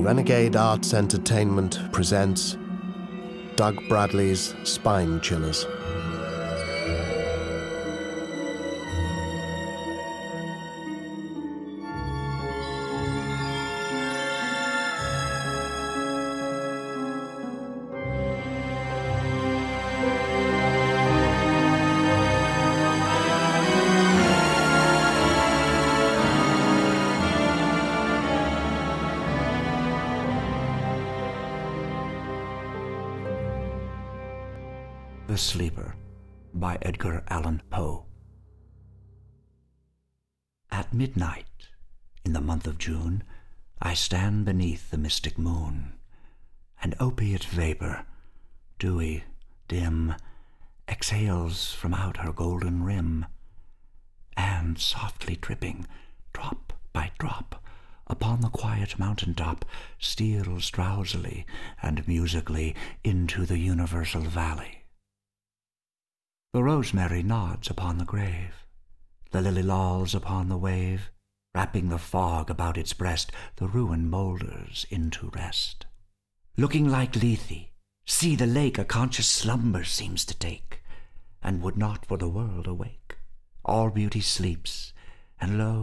Renegade Arts Entertainment presents Doug Bradley's Spine Chillers. The Sleeper by Edgar Allan Poe. At midnight, in the month of June, I stand beneath the mystic moon. An opiate vapor, dewy, dim, exhales from out her golden rim, and softly dripping, drop by drop, upon the quiet mountain top, steals drowsily and musically into the universal valley. The rosemary nods upon the grave, the lily lolls upon the wave, wrapping the fog about its breast, the ruin moulders into rest. Looking like Lethe, see the lake a conscious slumber seems to take, and would not for the world awake. All beauty sleeps, and lo,